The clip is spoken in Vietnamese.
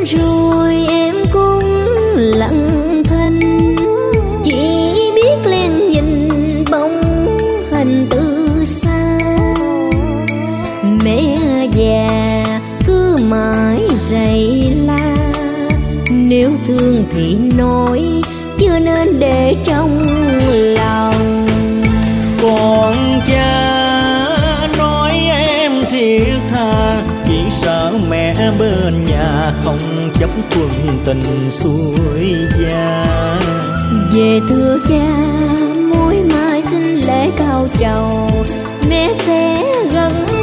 rồi em cũng lặng thinh, chỉ biết len nhìn bóng hình từ xa. Mẹ già cứ mãi rầy la, nếu thương thì nói, chưa nên để trong lòng. Còn cha nói em thiệt thà, chỉ sợ mẹ bên nhà không chấp thuận tình xuôi gia. Về thưa cha, mối mai xin lễ cao trầu, mẹ sẽ gần